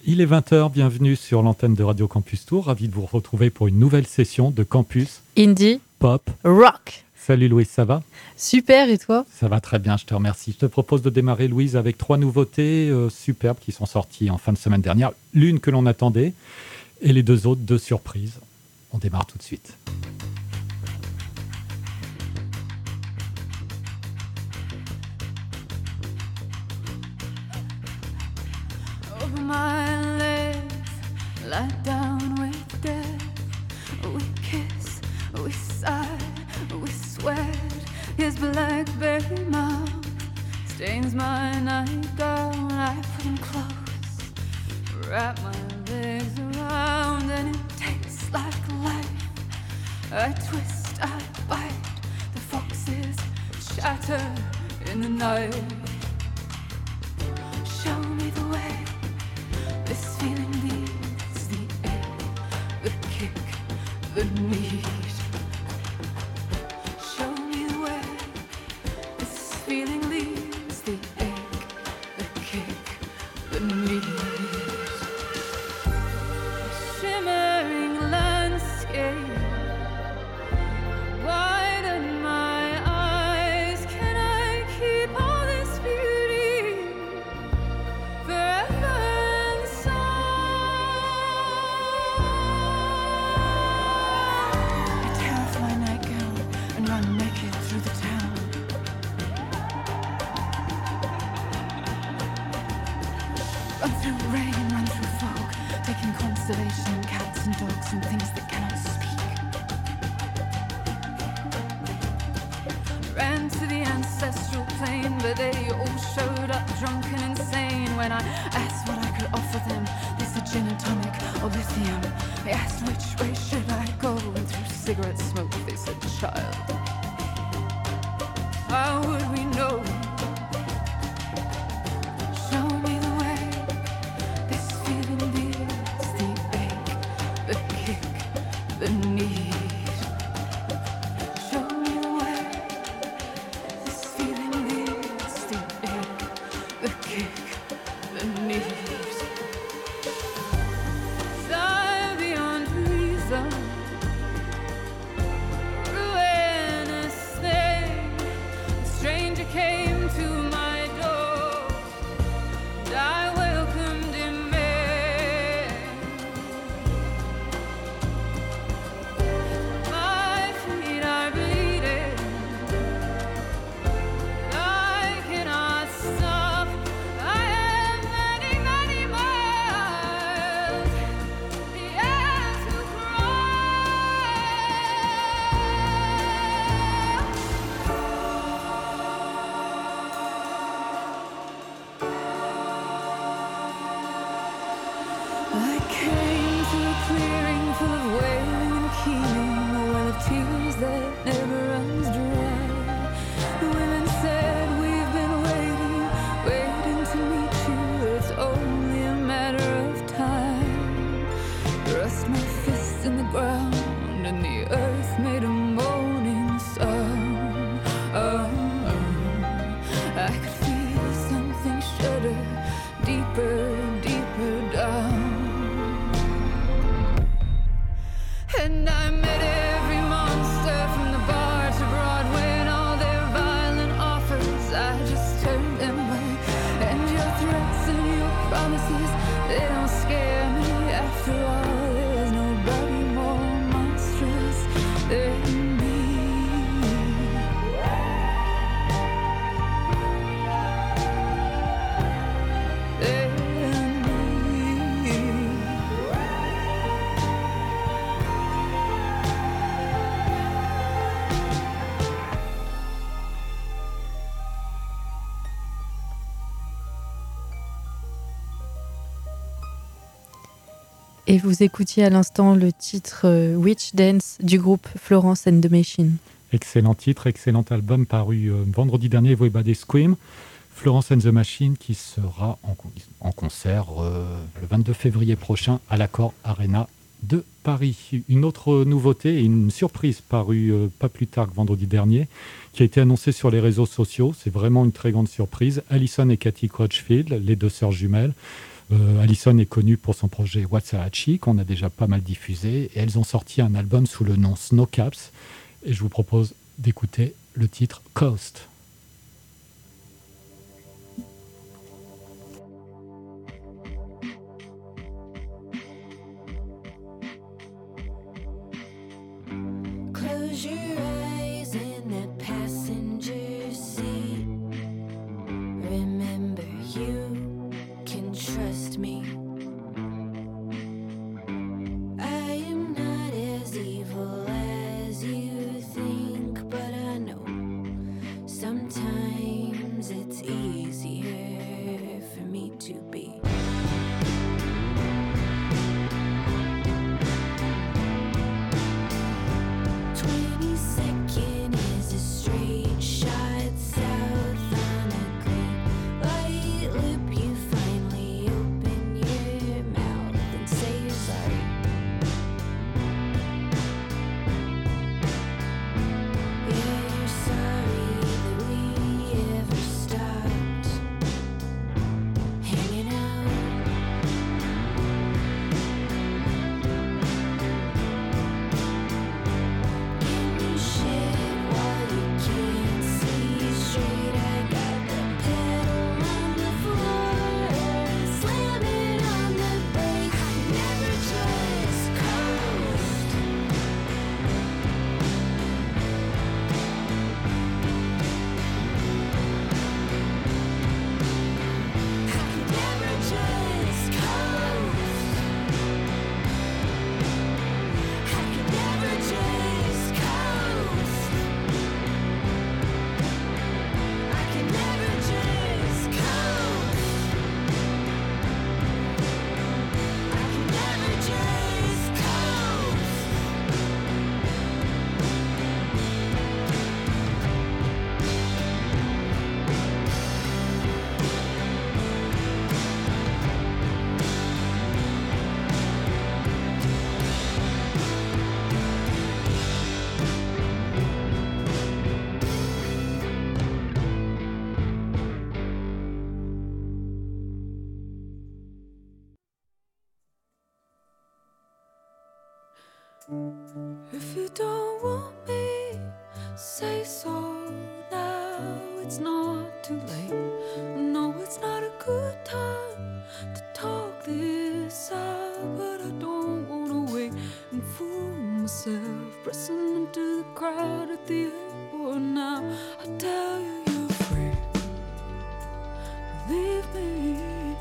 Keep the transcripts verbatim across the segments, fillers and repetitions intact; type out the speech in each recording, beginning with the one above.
Il est vingt heures, bienvenue sur l'antenne de Radio Campus Tour. Ravi de vous retrouver pour une nouvelle session de Campus Indie Pop Rock. Salut Louise, ça va? Super, et toi? Ça va très bien, je te remercie. Je te propose de démarrer, Louise, avec trois nouveautés euh, superbes qui sont sorties en fin de semaine dernière. L'une que l'on attendait et les deux autres, deux surprises. On démarre tout de suite. Over my legs, lie down with death. We kiss, we sigh, we sweat. His blackberry mouth stains my nightgown. I put him close, wrap my legs around, and it tastes like life. I twist, I bite, the foxes shatter in the night. Show me the way. This feeling leaves the ache, the kick, the need. Show me the way. This feeling leaves the ache, the kick, the need. Shimmering landscape, widen my eyes. Can I keep all this beauty forever? Constellation, cats and dogs and things that cannot speak. Ran to the ancestral plane, but they all showed up drunk and insane. When I asked what I could offer them, they said gin and tonic or lithium. They asked which way should I go, and through cigarette smoke they said, child, how would we know? Show me the way. This feeling leaves the ache, the kick, the need. Show me the way. This feeling leaves the ache, the kick, the need. Sigh beyond reason, ruinous thing. A stranger came to my door, and I welcomed him in. My feet are bleeding, I cannot stop. I am many, many miles, the air to cross. I came to a clearing full of wailing and keening, a well of tears that never runs dry. The women said, we've been waiting, waiting to meet you. It's only a matter of time. Thrust my fists in the ground, and the earth made a moaning sound. Oh, I could feel something shudder deeper, deeper down. And I met every monster from the bar to Broadway and all their violent offers. I just turned them away. And your threats and your promises, they don't scare me. After all, there's nobody more monstrous than me. Than me. Et vous écoutiez à l'instant le titre euh, Witch Dance du groupe Florence and the Machine. Excellent titre, excellent album paru euh, vendredi dernier, Everybody Scream. Florence and the Machine qui sera en, en concert euh, le vingt-deux février prochain à l'Accor Arena de Paris. Une autre nouveauté et une surprise parue euh, pas plus tard que vendredi dernier, qui a été annoncée sur les réseaux sociaux. C'est vraiment une très grande surprise. Alison et Cathy Crutchfield, les deux sœurs jumelles, Euh, Allison est connue pour son projet Waxahachie, qu'on a déjà pas mal diffusé. Et elles ont sorti un album sous le nom Snowcaps. Et je vous propose d'écouter le titre Coast. Close your eyes in that passenger seat. Remember, you can trust me. I am not as evil as you think, but I know sometimes it's easier for me to be. twenty-second is a straight shot south on a green light lip. You finally open your mouth and say you're sorry. Yeah, you're sorry that we ever stopped hanging out. Can you shit while you can't see straight? I got the pedal on the floor, slamming on the brake. I never just coast. I can never just coast. I can never just coast. I can never just coast. I can never just coast. If you don't want me, say so now. It's not too late. No, it's not a good time to talk this out, but I don't wanna wait and fool myself, pressing into the crowd at the airport now. I tell you, you're free. Believe me.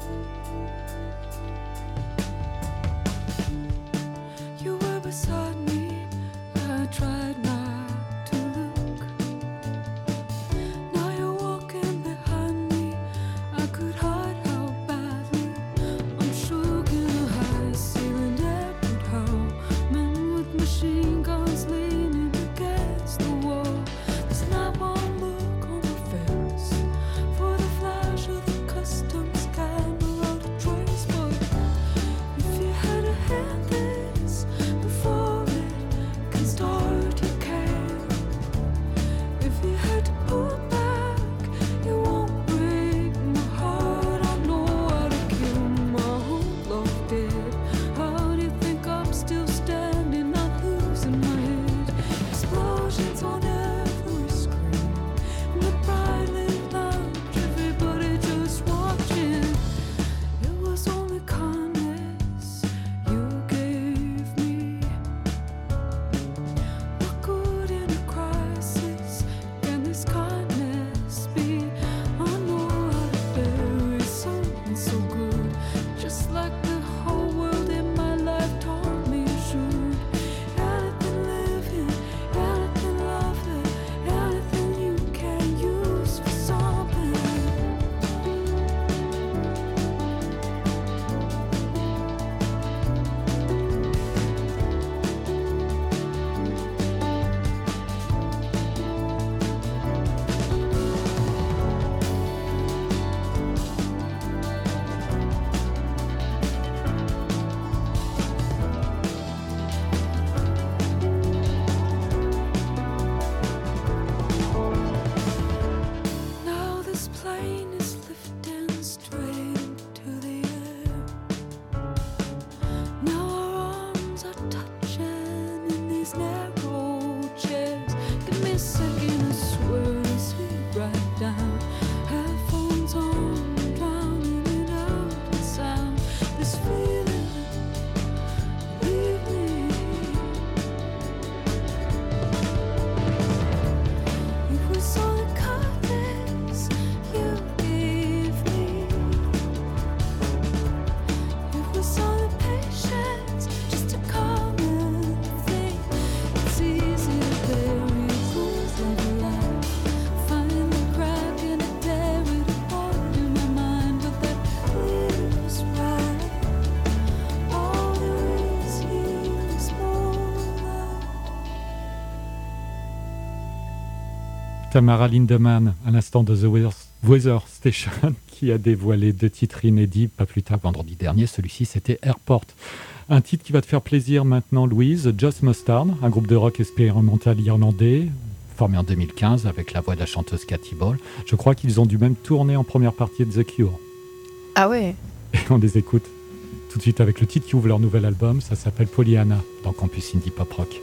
You were beside me, I tried not to look. Now you're walking behind me, Tamara Lindemann, à l'instant de The Weather, Weather Station, qui a dévoilé deux titres inédits, pas plus tard vendredi dernier. Celui-ci, c'était Airport. Un titre qui va te faire plaisir maintenant, Louise, Just Mustard, un groupe de rock expérimental irlandais, formé en deux mille quinze avec la voix de la chanteuse Katy Ball. Je crois qu'ils ont dû même tourner en première partie de The Cure. Ah ouais. Et on les écoute tout de suite avec le titre qui ouvre leur nouvel album. Ça s'appelle Pollyanna, dans Campus Indie Pop Rock.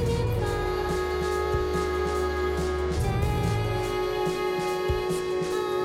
Swinging by days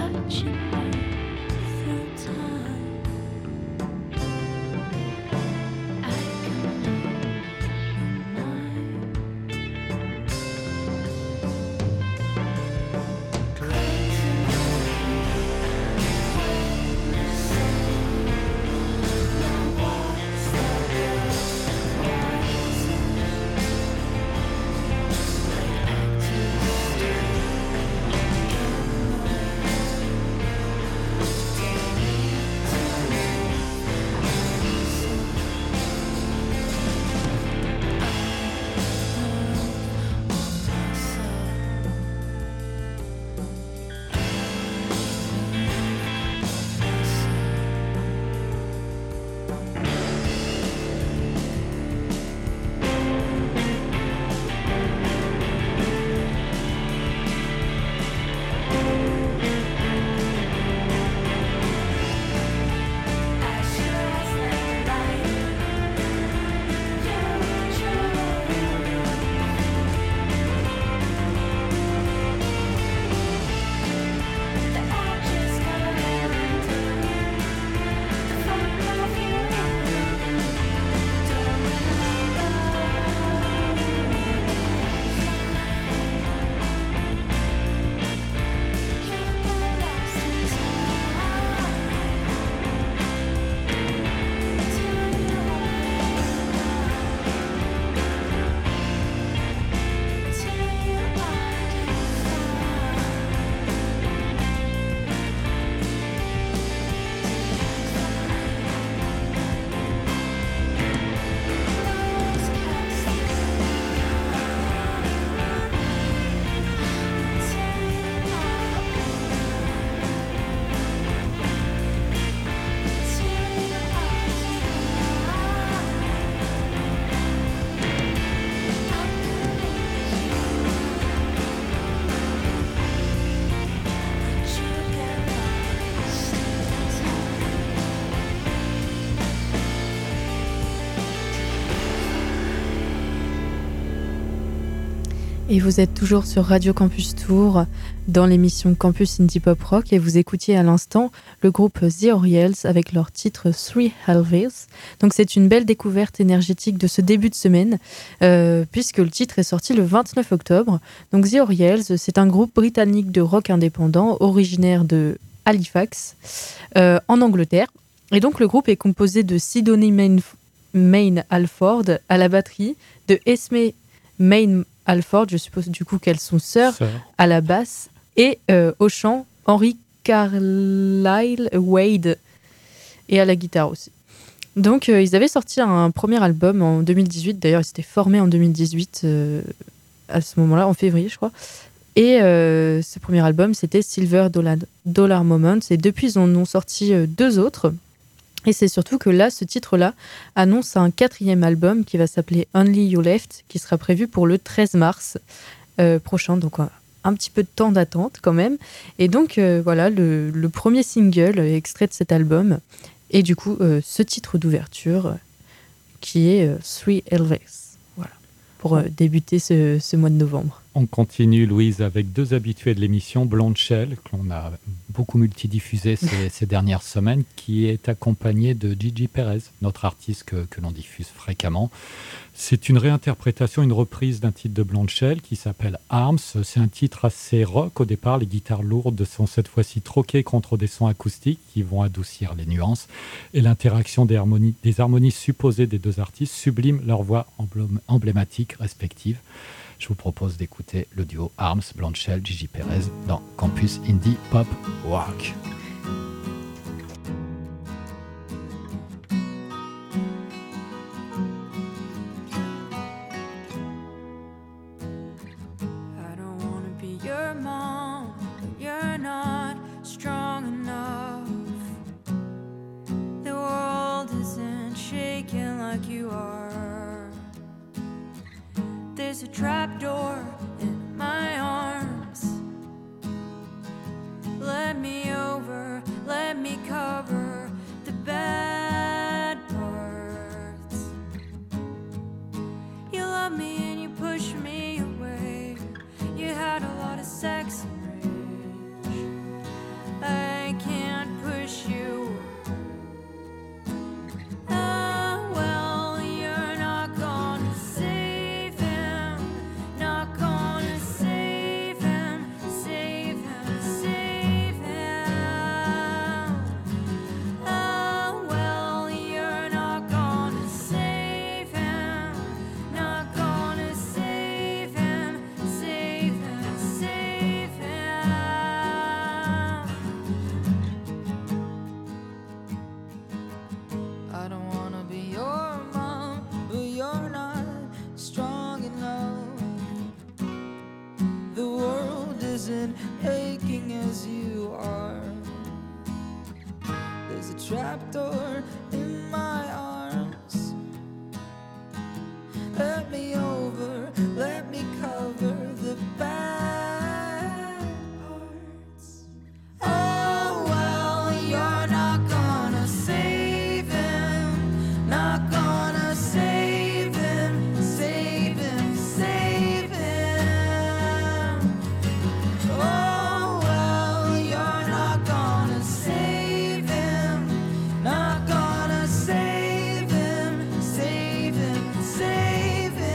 Et vous êtes toujours sur Radio Campus Tour dans l'émission Campus Indie Pop Rock et vous écoutiez à l'instant le groupe The Oriels avec leur titre Three Halves. Donc c'est une belle découverte énergétique de ce début de semaine euh, puisque le titre est sorti le vingt-neuf octobre. Donc The Oriels, c'est un groupe britannique de rock indépendant originaire de Halifax euh, en Angleterre. Et donc le groupe est composé de Sidonie Main, Main Alford à la batterie, de Esme Main Alford, je suppose du coup qu'elles sont sœurs, Sœur. à la basse, et euh, au chant, Henry Carlyle Wade, et à la guitare aussi. Donc euh, ils avaient sorti un premier album en deux mille dix-huit, d'ailleurs ils s'étaient formés en deux mille dix-huit, euh, à ce moment-là, en février je crois, et euh, ce premier album c'était Silver Dollar, Dollar Moments, et depuis ils en ont sorti euh, deux autres. Et c'est surtout que là, ce titre-là annonce un quatrième album qui va s'appeler Only You Left, qui sera prévu pour le treize mars euh, prochain. Donc un petit peu de temps d'attente quand même. Et donc euh, voilà, le, le premier single extrait de cet album. Et du coup, euh, ce titre d'ouverture euh, qui est euh, Three Elves. Voilà, pour euh, débuter ce, ce mois de novembre. On continue, Louise, avec deux habitués de l'émission, Blonde Shell, que l'on a beaucoup multidiffusé ces, ces dernières semaines, qui est accompagnée de Gigi Perez, notre artiste que, que l'on diffuse fréquemment. C'est une réinterprétation, une reprise d'un titre de Blonde Shell qui s'appelle Arms. C'est un titre assez rock au départ. Les guitares lourdes sont cette fois-ci troquées contre des sons acoustiques qui vont adoucir les nuances. Et l'interaction des harmonies, des harmonies supposées des deux artistes sublime leurs voix emblématiques respectives. Je vous propose d'écouter le duo Arms, Blonde Shell, Gigi Perez dans Campus Indie Pop Rock. I don't wanna be your mom, but you're not strong enough. The world isn't shaking like you are. There's a trapdoor in my arms. Let me over, let me cover the bad parts. You love me and you push me away. You had a lot of sex and rage. trapdoor in my arms. Let me over, let me cover the bad parts. Oh well, you're not gonna save him, not gonna save him, save him, save him. Oh well, you're not gonna save him, not gonna save him, save him, save him.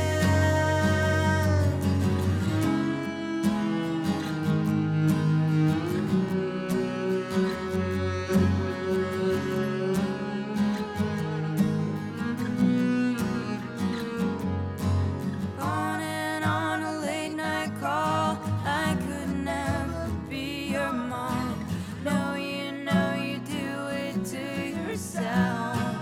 On and on a late night call, I could never be your mom. No, you know you do it to yourself.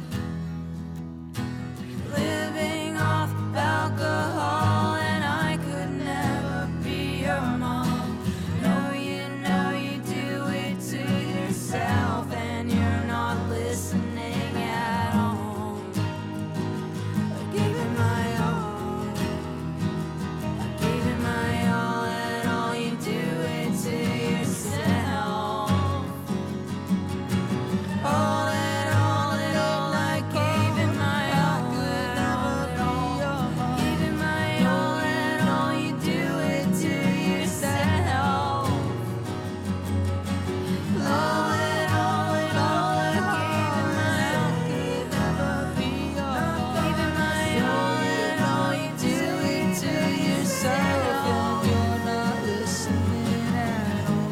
Living off alcohol, and I could never be your mom. No, you know you do it to yourself, and you're not listening at all. I gave it my all. I gave it my all, and all you do it to yourself. All and all and all, I gave it my all, and all and all. Gave it my all, and all you do it to yourself. All and all and all, I gave it my all, could never be yours. Gave it my all, and all you do it to yourself, and you're not listening at all.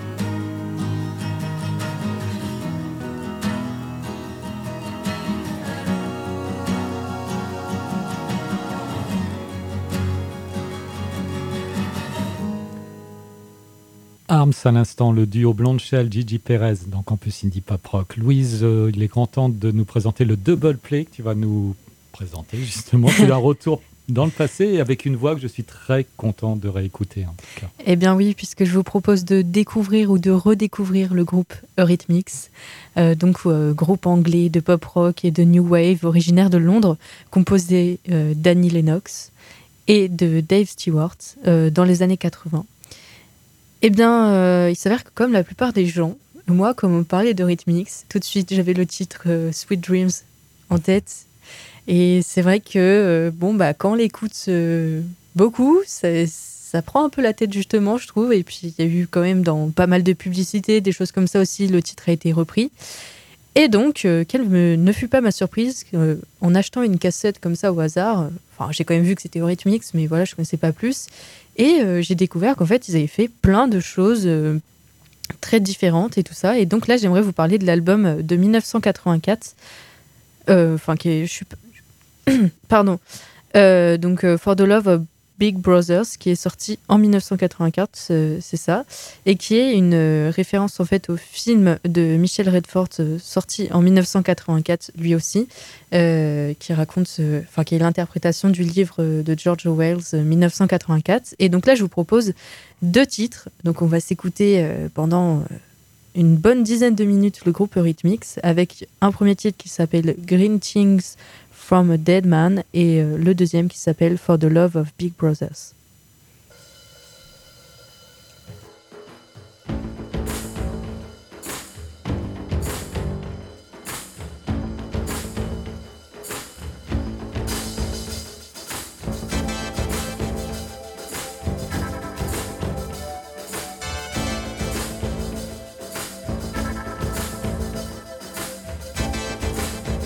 Arms à l'instant, le duo Blondshell, Gigi Perez dans Campus Indie Pop Rock. Louise, euh, il est grand temps de nous présenter le double play que tu vas nous présenter justement. Tu la retour dans le passé et avec une voix que je suis très content de réécouter en tout cas. Eh bien oui, puisque je vous propose de découvrir ou de redécouvrir le groupe Eurythmics, euh, donc euh, groupe anglais de pop rock et de new wave originaire de Londres, composé euh, d'Annie Lennox et de Dave Stewart euh, dans les années quatre-vingts. Eh bien, euh, il s'avère que comme la plupart des gens, moi, comme on parlait d'Eurythmics, tout de suite j'avais le titre euh, Sweet Dreams en tête. Et c'est vrai que euh, bon, bah, quand on l'écoute euh, beaucoup, ça, ça prend un peu la tête justement, je trouve. Et puis il y a eu quand même dans pas mal de publicités, des choses comme ça aussi, le titre a été repris. Et donc, euh, quelle me- ne fut pas ma surprise euh, en achetant une cassette comme ça au hasard. euh, Enfin, j'ai quand même vu que c'était Eurythmics, mais voilà, je ne connaissais pas plus. Et euh, j'ai découvert qu'en fait, ils avaient fait plein de choses euh, très différentes et tout ça. Et donc là, j'aimerais vous parler de l'album de dix-neuf cent quatre-vingt-quatre. euh, Enfin, qui est... Je suis... pas- Pardon. Euh, donc, euh, For the Love of Big Brothers, qui est sorti en dix-neuf cent quatre-vingt-quatre, c'est, c'est ça, et qui est une euh, référence en fait au film de Michel Redford euh, sorti en dix-neuf cent quatre-vingt-quatre, lui aussi, euh, qui raconte, ce- enfin qui est l'interprétation du livre euh, de George Orwell, euh, dix-neuf cent quatre-vingt-quatre. Et donc là, je vous propose deux titres. Donc on va s'écouter euh, pendant euh, une bonne dizaine de minutes le groupe Eurythmics avec un premier titre qui s'appelle Green Things from a Dead Man et euh, le deuxième qui s'appelle For the Love of Big Brothers.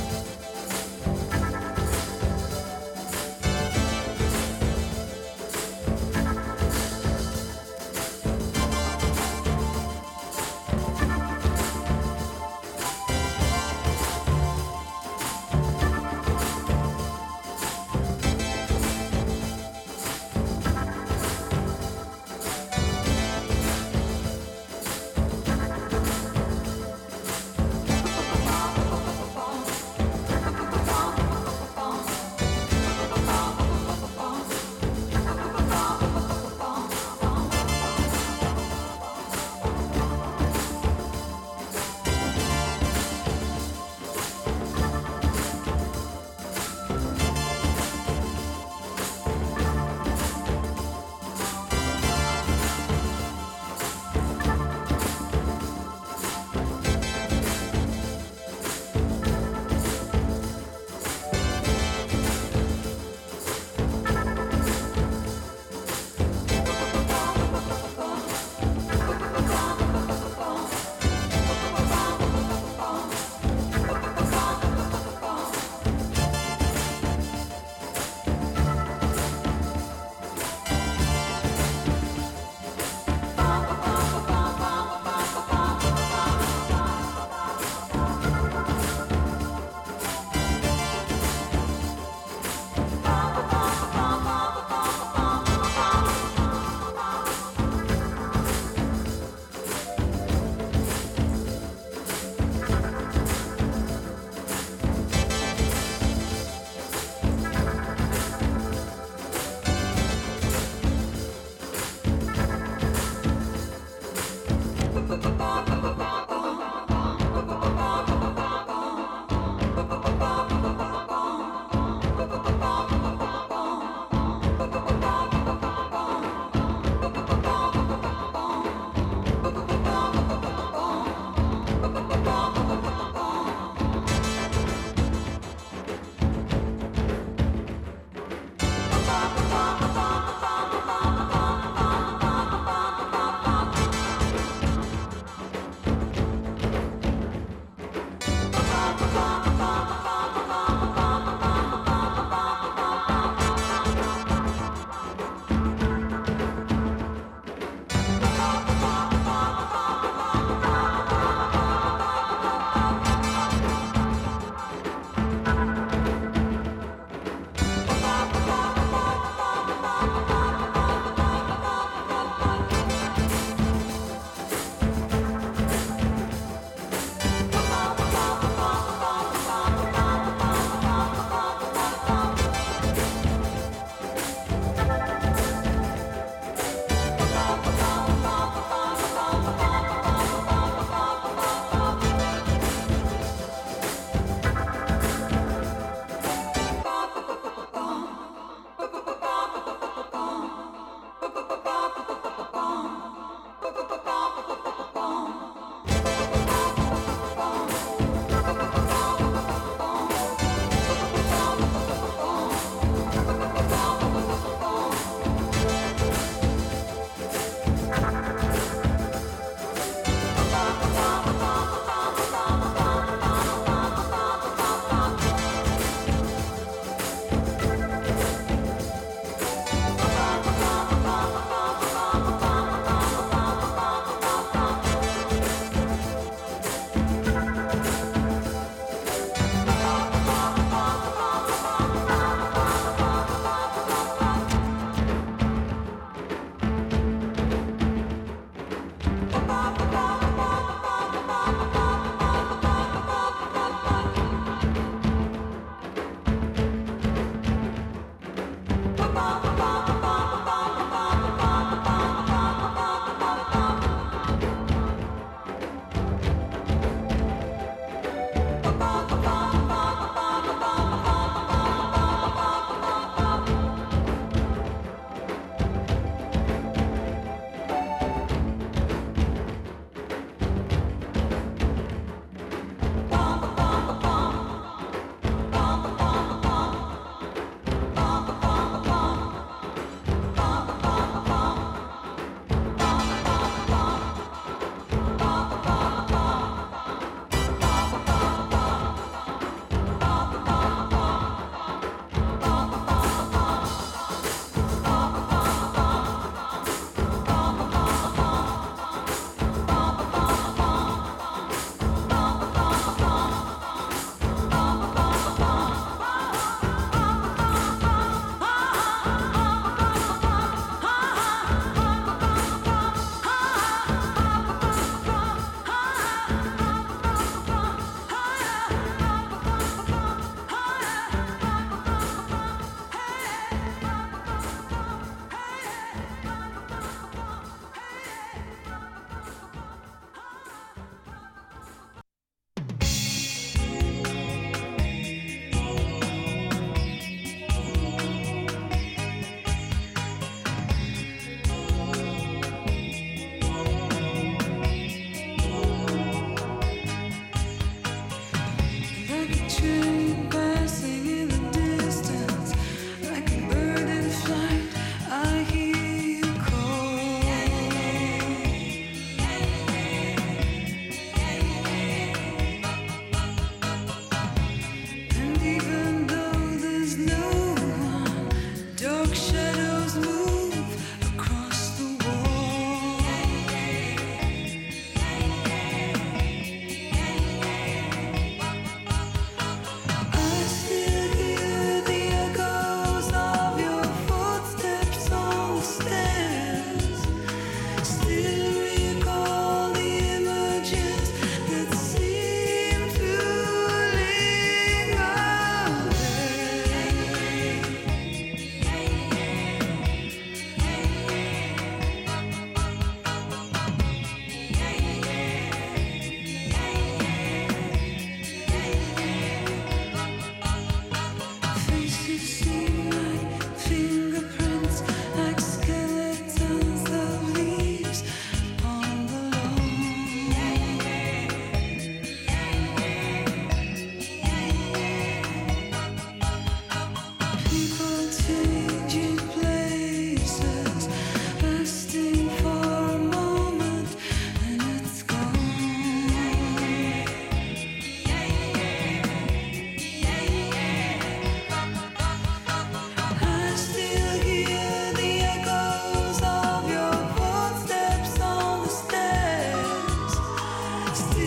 All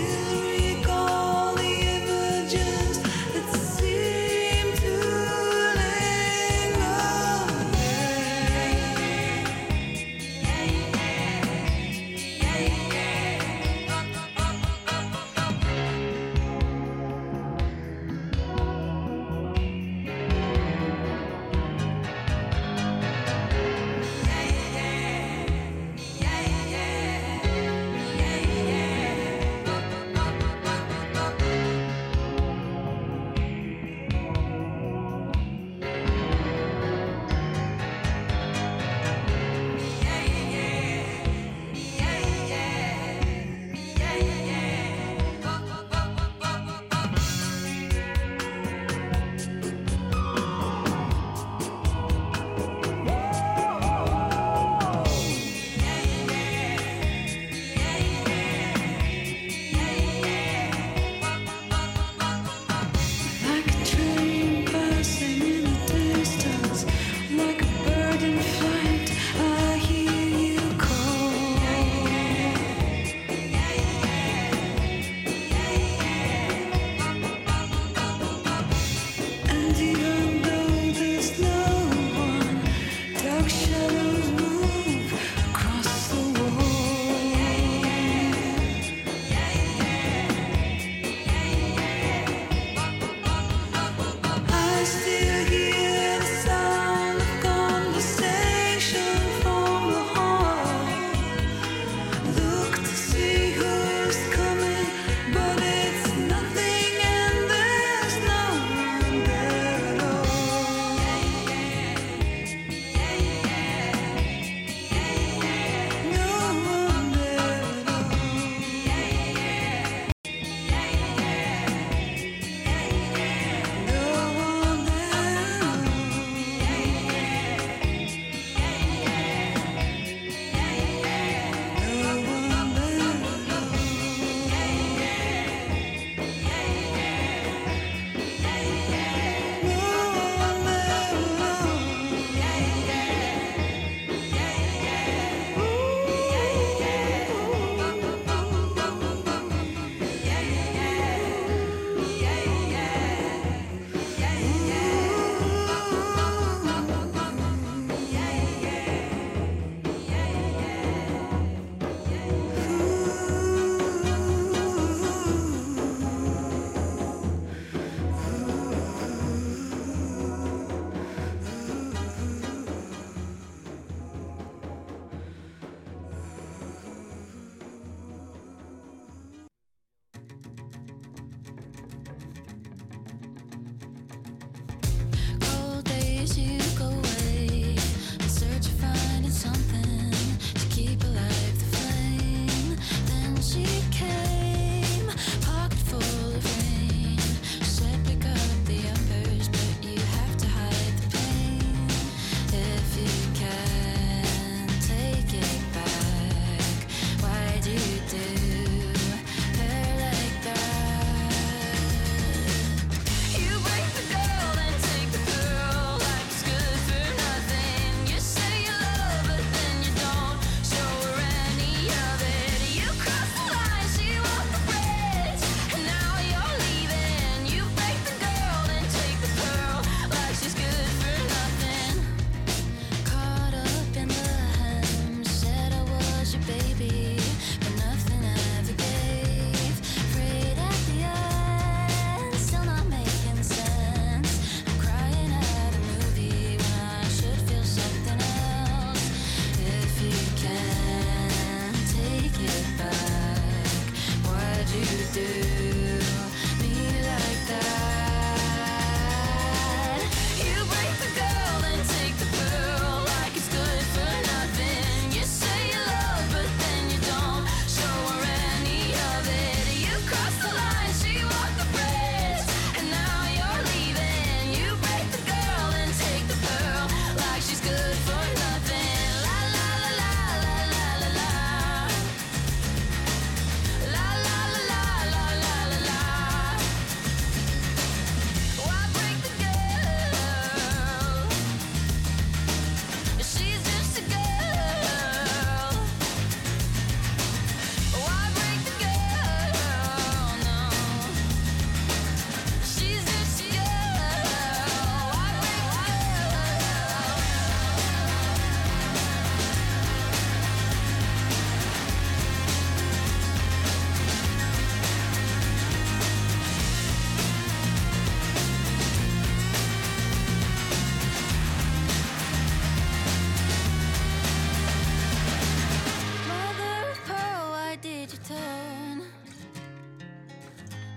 La la la la la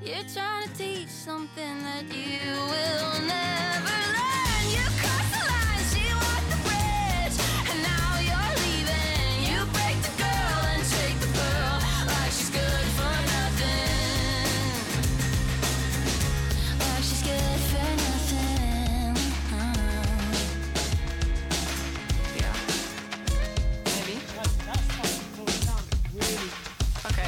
You're trying to teach something that you will never learn. You crossed the line, she walked the bridge, and now you're leaving. You break the girl and take the pearl like she's good for nothing. Like she's good for nothing. Yeah. Maybe. Okay.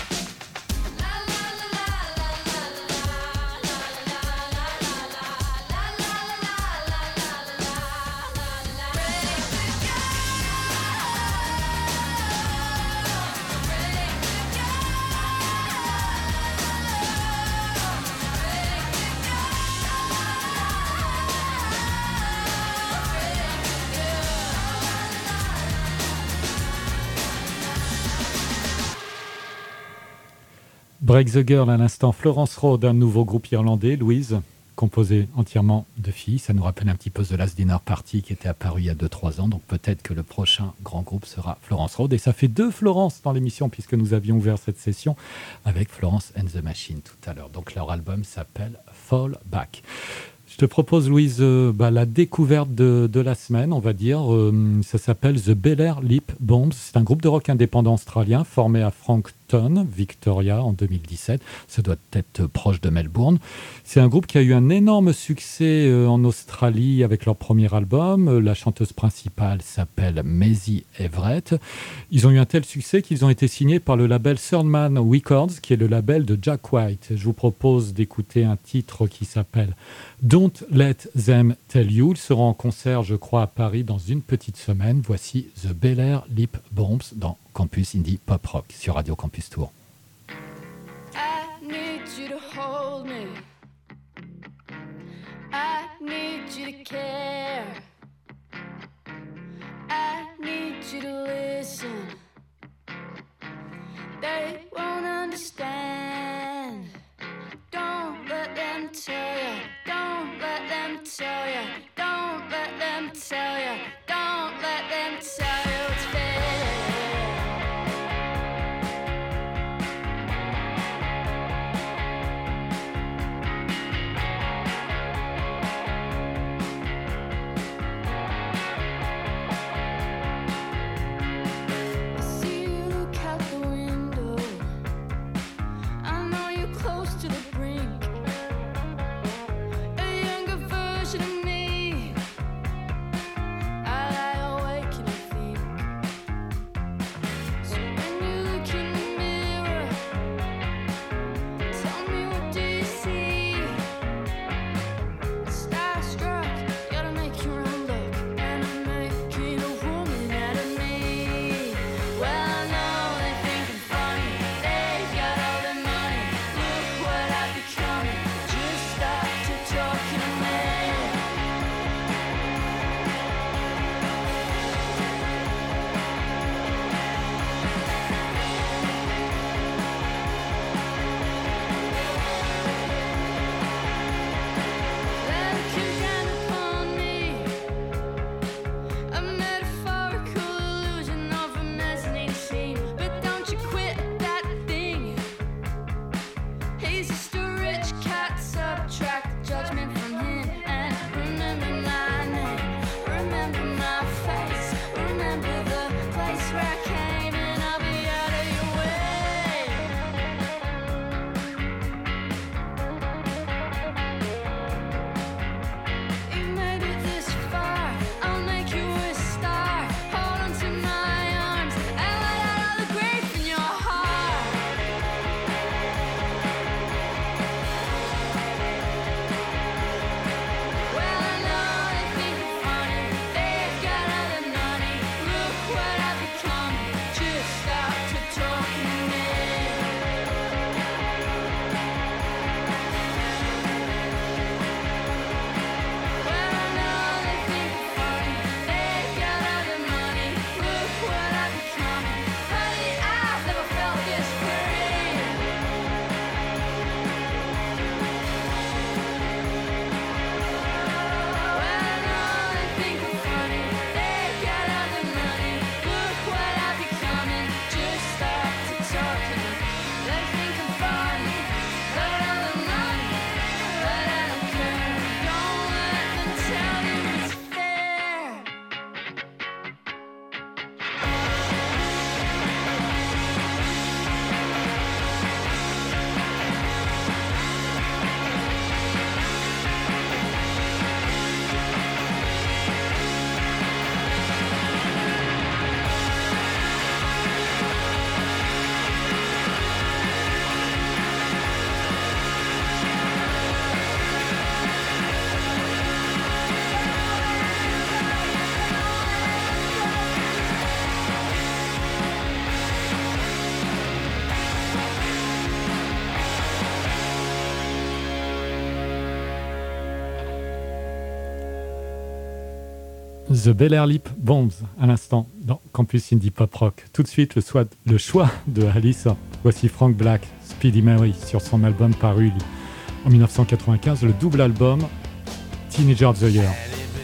Break the Girl à l'instant, Florence Road, un nouveau groupe irlandais, Louise, composé entièrement de filles. Ça nous rappelle un petit peu The Last Dinner Party qui était apparu il y a deux trois ans. Donc peut-être que le prochain grand groupe sera Florence Road. Et ça fait deux Florence dans l'émission puisque nous avions ouvert cette session avec Florence and the Machine tout à l'heure. Donc leur album s'appelle Fall Back. Je te propose, Louise, euh, bah, la découverte de, de la semaine, on va dire. Euh, ça s'appelle The Bel Air Lip Bombs. C'est un groupe de rock indépendant australien formé à Frankton, Victoria, en deux mille dix-sept. Ça doit être proche de Melbourne. C'est un groupe qui a eu un énorme succès euh, en Australie avec leur premier album. Euh, la chanteuse principale s'appelle Maisie Everett. Ils ont eu un tel succès qu'ils ont été signés par le label Third-Man Records, qui est le label de Jack White. Je vous propose d'écouter un titre qui s'appelle Don't Let Them Tell You. Ils seront en concert, je crois, à Paris dans une petite semaine. Voici The Bel Air Lip Bombs dans Campus Indie Pop Rock sur Radio Campus Tour. I need you to hold me. I need you to care. I need you to listen. They won't understand. Don't let them tell you. Don't let them tell you. Don't let them tell you. Don't let them tell you it's fair. The Bel Air Lip Bombs, à l'instant, dans Campus Indie Pop Rock. Tout de suite, le, choix, le choix de Alice. Voici Frank Black, Speedy Mary, sur son album paru en dix-neuf cent quatre-vingt-quinze, le double album Teenager of the Year.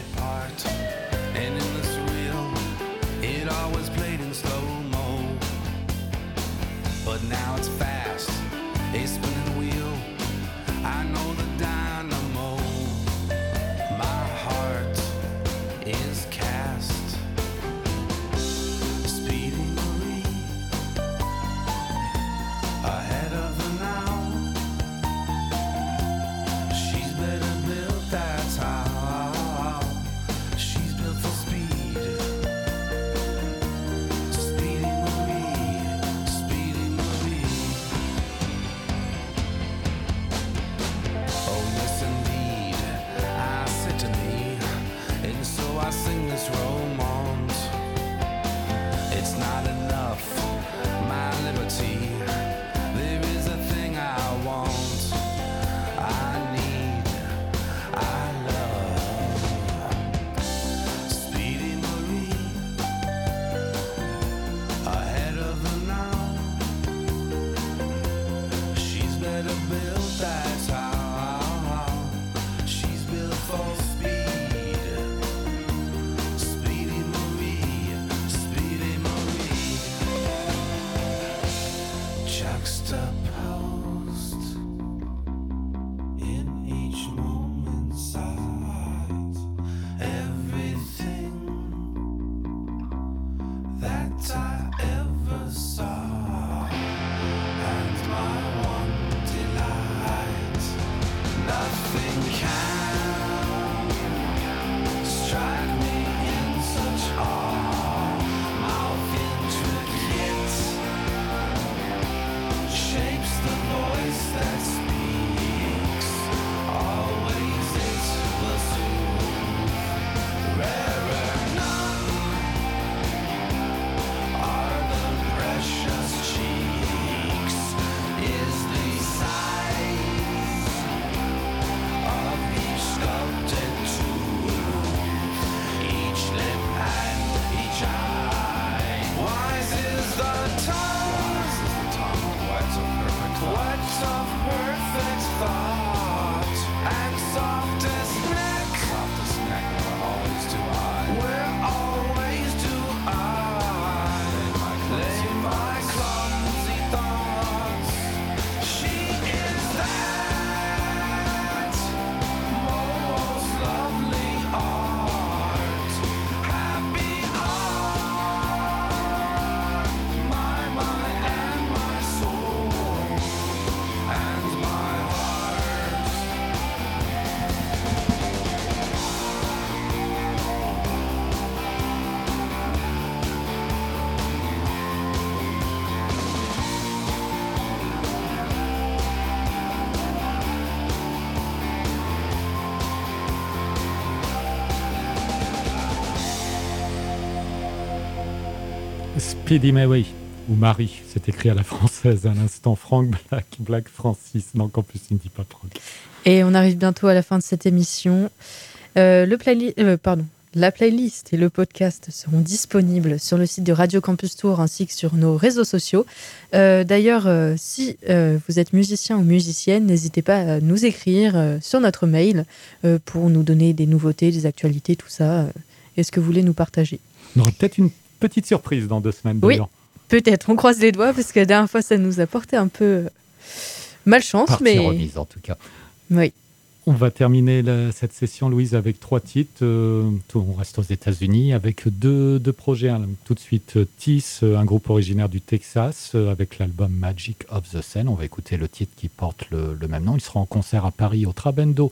Speedy Mary, ou Marie, c'est écrit à la française à l'instant. Frank Black, Black Francis, dans Campus Indie Pop Rock. Et on arrive bientôt à la fin de cette émission. Euh, le playli- euh, pardon, la playlist et le podcast seront disponibles sur le site de Radio Campus Tour ainsi que sur nos réseaux sociaux. Euh, d'ailleurs, euh, si euh, vous êtes musicien ou musicienne, n'hésitez pas à nous écrire euh, sur notre mail euh, pour nous donner des nouveautés, des actualités, tout ça. Euh, est-ce que vous voulez nous partager ? On aura peut-être une petite surprise dans deux semaines Oui, d'ailleurs. Peut-être, on croise les doigts parce que la dernière fois ça nous a porté un peu euh, malchance. Partie mais... remise en tout cas. Oui. On va terminer la, cette session, Louise, avec trois titres. Euh, tout, on reste aux États-Unis avec deux, deux projets. Hein. Tout de suite, Tiss, un groupe originaire du Texas, euh, avec l'album Magic of the Sun. On va écouter le titre qui porte le, le même nom. Ils seront en concert à Paris au Trabendo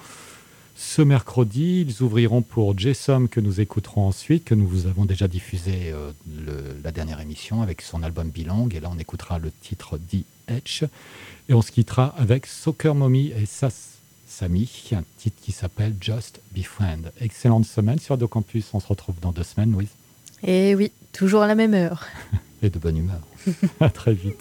ce mercredi. Ils ouvriront pour Jessom, que nous écouterons ensuite, que nous vous avons déjà diffusé euh, le, la dernière émission avec son album Belong. Et là, on écoutera le titre The Edge. Et on se quittera avec Soccer Mommy et Sass Samy, un titre qui s'appelle Just Be Friend. Excellente semaine sur Radio Campus. On se retrouve dans deux semaines, Louise. Et oui, toujours à la même heure. Et de bonne humeur. À très vite.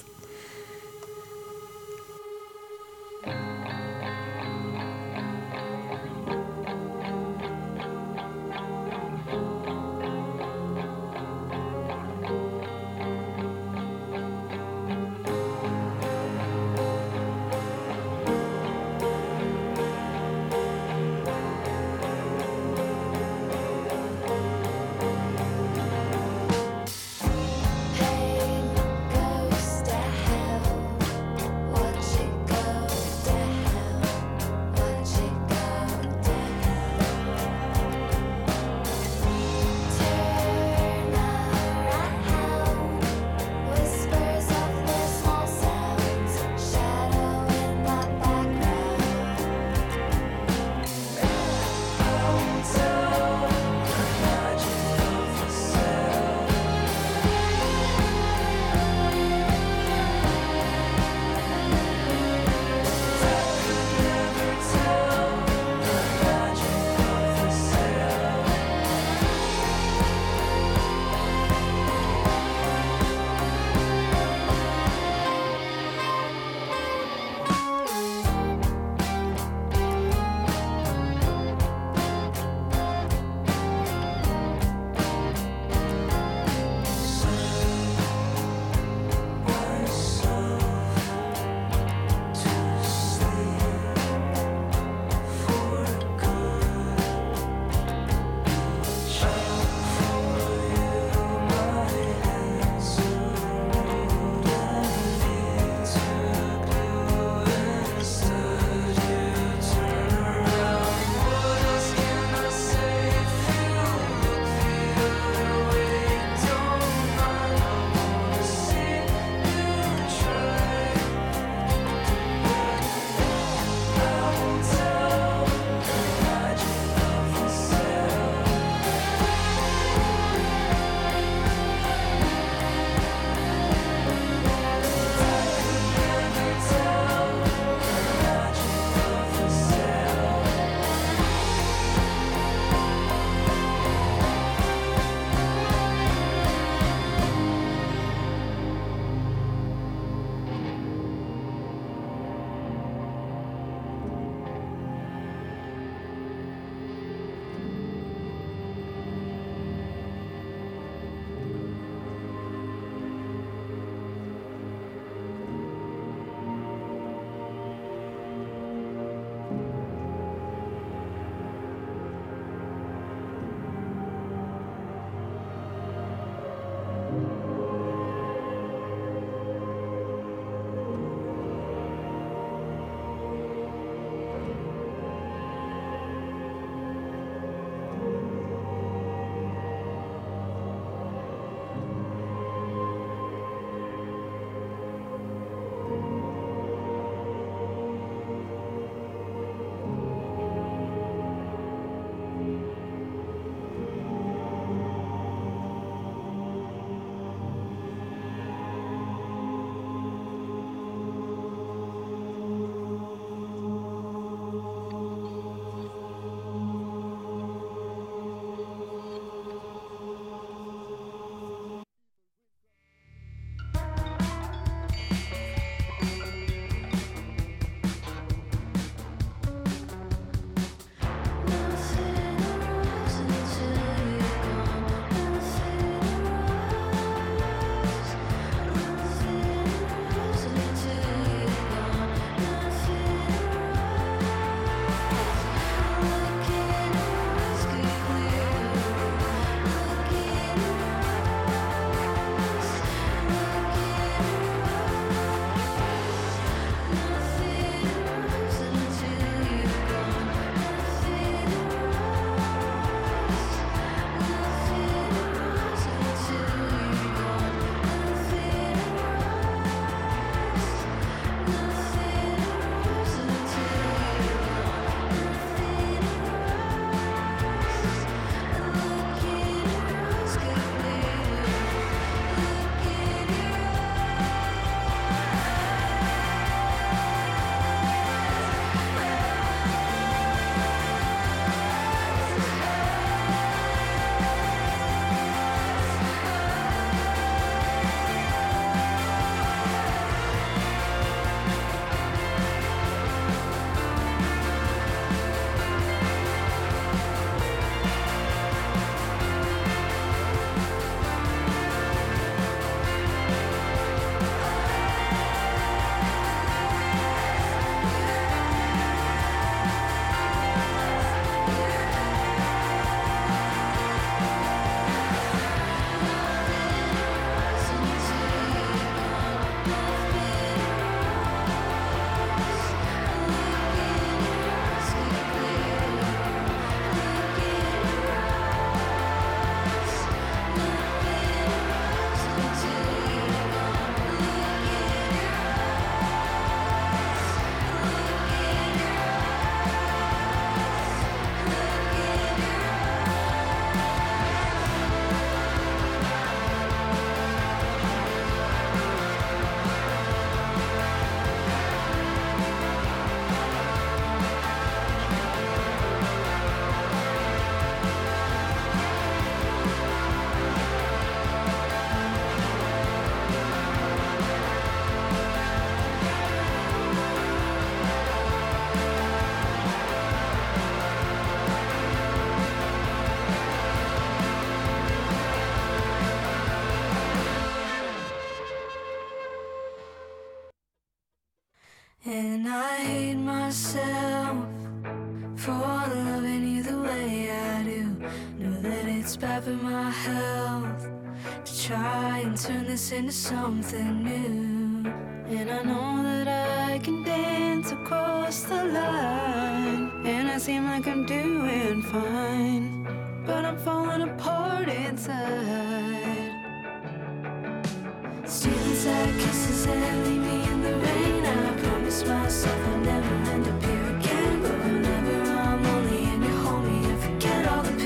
myself for loving you the way I do. Know that it's bad for my health to try and turn this into something new. And I know that I can dance across the line, and I seem like I'm doing fine, but I'm falling apart inside. Steal inside kisses and leave me in the rain. I promise myself I'll never end up here again, but whenever I'm lonely and you hold me, I forget all the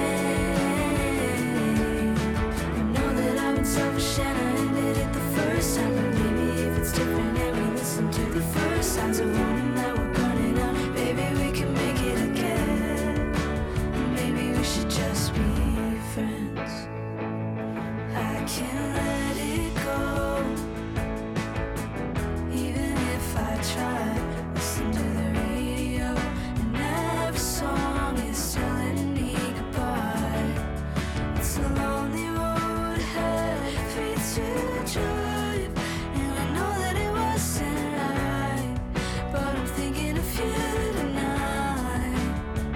pain. I know that I've been selfish and I ended it the first time, but maybe if it's different and we listen to the first signs of warning that we're burning out, maybe we can make it again. Maybe we should just be friends. I can't let it go, even if I try. Listen to the radio, and every song is telling me goodbye. It's a lonely road ahead for you to drive, and I know that it wasn't right, but I'm thinking of you tonight.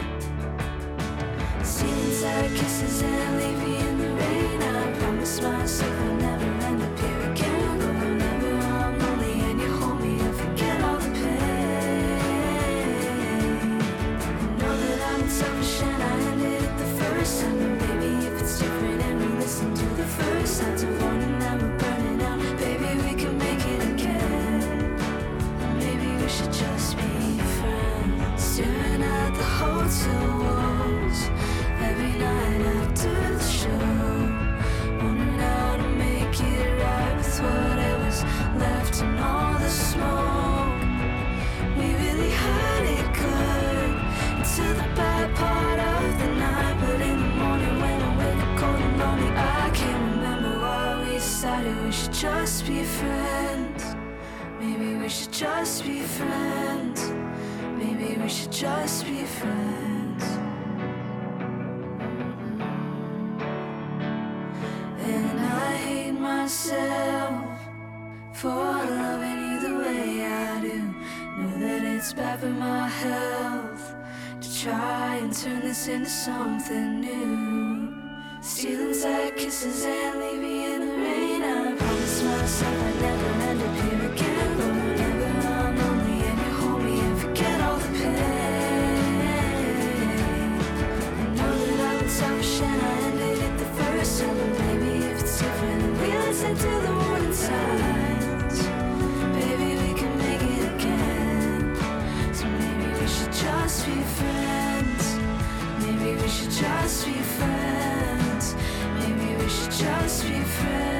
Steal inside kisses and leave me in the rain. I promise myself I'll never end up here again, but whenever I'm lonely and you hold me, I forget all the pain. I know that I'm selfish and I ended it the first time, but maybe if it's different and we listen to the first signs of warning that we're burning out, baby we can make it again. Maybe we should just be friends. Staring at the hotel walls every night after the show, wondering how to make it right with whatever's left and all the smoke. We really had it good until the bad part of the night, but in the morning when I wake up cold and lonely, I can't remember why we decided we should just be friends. Maybe we should just be friends. Maybe we should just be friends. And I hate myself for loving you the way I do. Know that it's bad for my health to try and turn this into something new. Steal inside kisses and leave me in the rain. I promise myself I'd never end up here again, but whenever I'm lonely and you hold me, I forget all the pain. I know that I've been selfish and I ended it the first time, but maybe if it's different and we listen to the warning signs, baby we can make it again. So maybe we should just be friends. Maybe we should just be friends. Maybe we should just be friends.